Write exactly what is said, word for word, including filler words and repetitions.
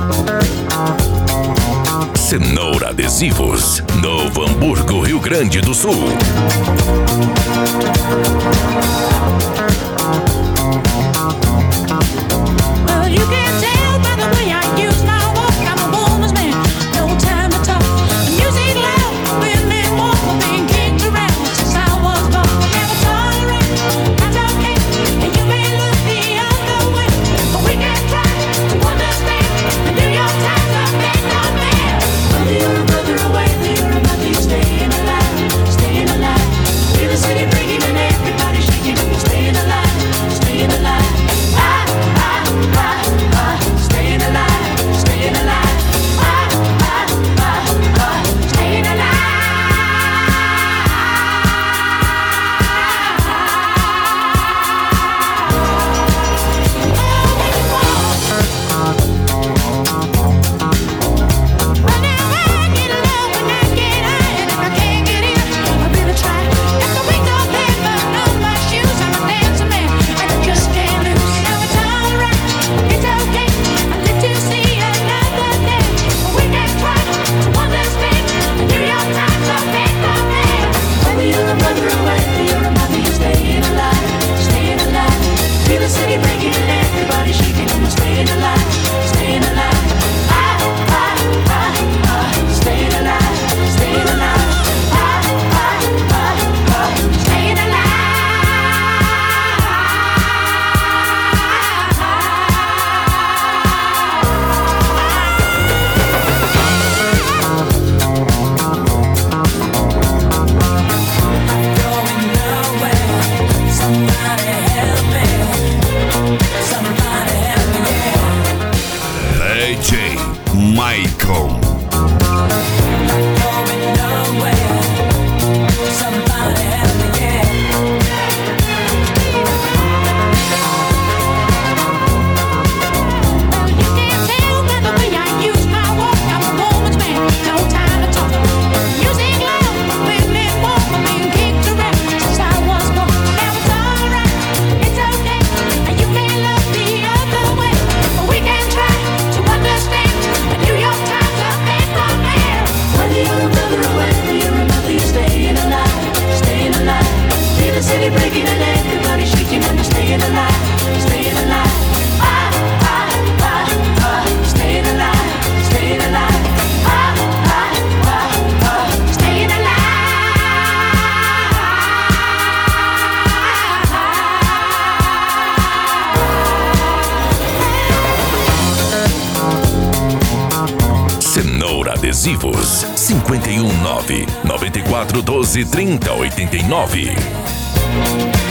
Cenoura Adesivos, Novo Hamburgo, Rio Grande do Sul. Well, you can tell by the way I use my walk, I'm a woman's man, no time to talk. The music loud, women walk, being kicked around since I was born. Never tolerate, that's okay, and you may look the other way, but we can try to understand the New York Times are big on man. Whether you're a brother or whether you're a mother, you're staying alive, staying alive. Feel the city breaking and everybody shaking, and we're staying alive, staying alive. I, I, I, I, staying alive, staying alive. I, I, I, I, staying alive. Well, now I get low when I get high, and if I can't get in, I really try. Got the wings of heaven on my shoes, I'm a dancing man, and I just can't lose. Now it's alright, it's okay, I live to see another day. But we can try to understand the New York Times are big on man. Whether you're a brother or whether you're a mother, you're staying alive, staying alive. Feel the city breaking and everybody shaking, and we're staying alive, staying alive. I, I, I, I, staying alive, staying alive. I, I, I, I, staying alive. Going nowhere, somebody help me, somebody help me, yeah. D J Michael. Going nowhere, somebody help me, yeah. Well, you can tell by the way I use my walk, I'm a woman's man, no time to talk. Music loud, women walk, I'm being kicked around since I was born. Now it's alright, it's okay, and you may look the other way, but we can try to understand the New York Times are big on man. Whether you're a brother or whether you're a mother, you're staying alive, staying alive. Feel the city breaking and everybody shaking, and you're staying alive, staying alive. I, I, I, I, staying alive, staying alive. I, I, I, I, staying alive. Cenoura Adesivos, cinquenta e um nove, noventa e quatro doze, trinta, oitenta e nove.